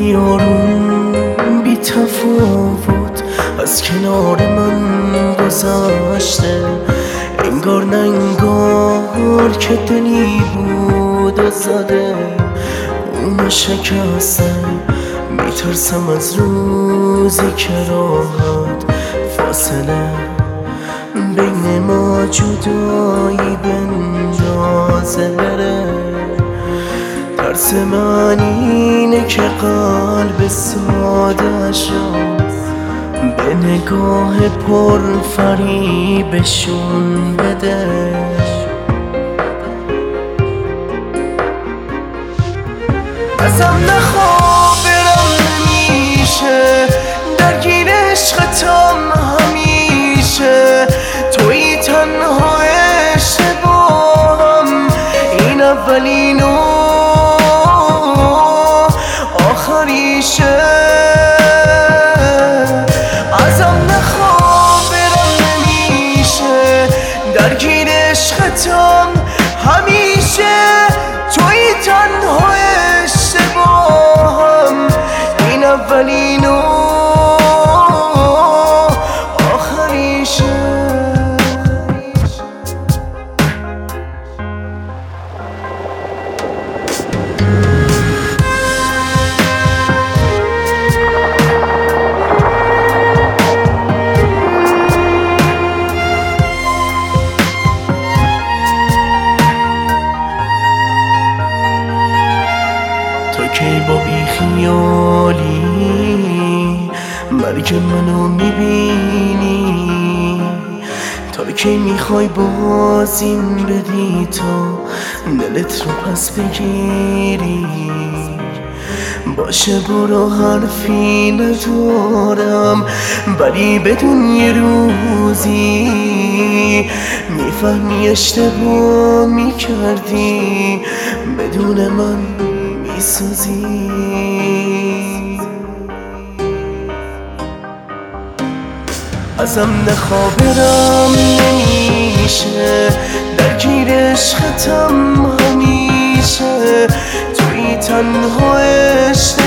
بی آروم بی تفاوت از کنار من گذشته، انگار نه انگار که دلی بود و زده اونو شکسته. میترسم از روزی که راحت فاصله بین ما جدایی بندازه بره. ترس من اینه که قلب ساده شد به نگاه پر فریبشون بده. ازم نخواه برم نمیشه، درگیر عشقتم همیشه. توی تنها اشتباهم، این اولین و آخریشه. ازم نخواه برم نمیشه، درگیر عشقتم همیشه. توی تنها اشتباهم، این اولین و آخریشه. تو کی با بیخیالی مرگ منو میبینی؟ تا کی میخوای بازیم بدی تا دلت رو پس بگیری؟ باشه برو حرفی ندارم، ولی بدون یه روزی میفهمی اشتباه میکردی، بدون من میسوزی. ازم نخواه برم نمیشه، درگیر عشقتم همیشه. توی تنها